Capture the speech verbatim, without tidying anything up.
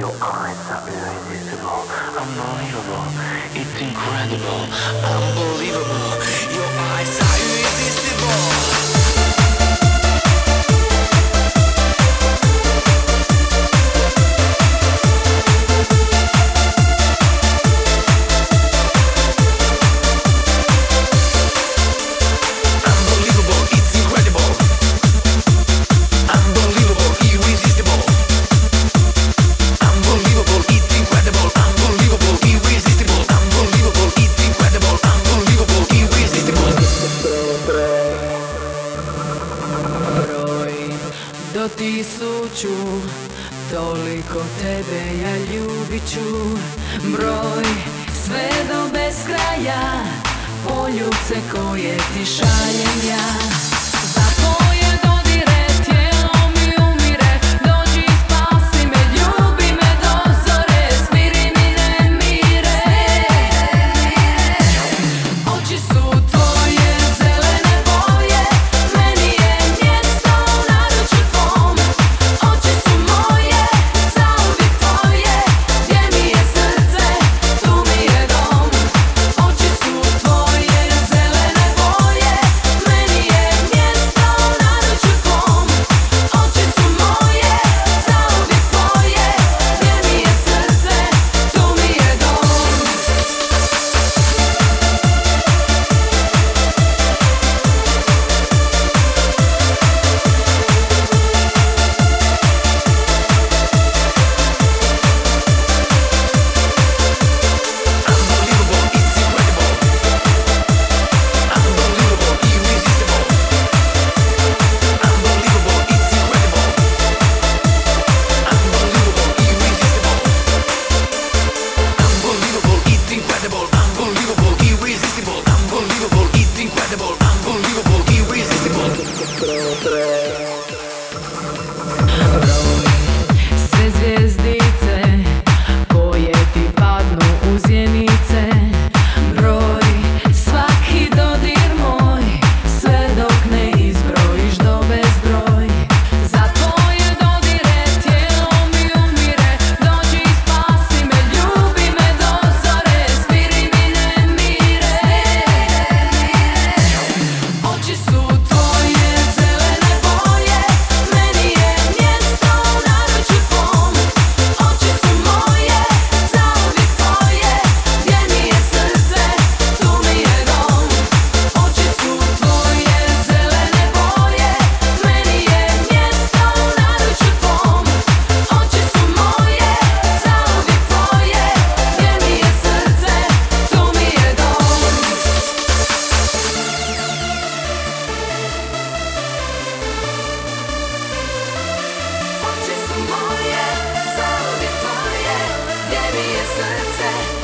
Your eyes are irresistible, unbelievable, it's incredible, unbelievable. Your eyes are irresistible. Do tisuću, toliko tebe ja ljubit ću. Broj sve do beskraja, poljubce koje ti šaljem ja. Za tvoje dodire tijelo mi umire, dođi spasi me, ljubi me do zore, smiri mi nemire. Oči su tvoje zelene boje, meni je mjesto u naručju tvom. Oči su moje, zauvijek tvoje, gdje mi je srce, tu mi je dom. Oči su tvoje zelene boje, meni je mjesto u naručju tvom. Oči su moje, zauvijek tvoje, gdje mi je srce, tu mi je dom. Sve zvjezdice koje ti padnu u zjenice, broj svaki dodir moj, sve dok ne izbrojiš do bezbroj. Za tvoje dodire tijelo mi umire, dođi spasi me, ljubi me do zore, smiri mi nemire. Oči su tvoje zelene boje, meni je mjesto u naručju tvom. Oči su moje, zauvijek tvoje, gdje mi je srce, tu mi je dom. Oči su tvoje zelene boje, meni je mjesto u naručju tvom. Oči su moje, zauvijek tvoje, gdje mi je srce, tu mi je dom. Oči su moje, zauvijek tvoje, gdje mi je srce,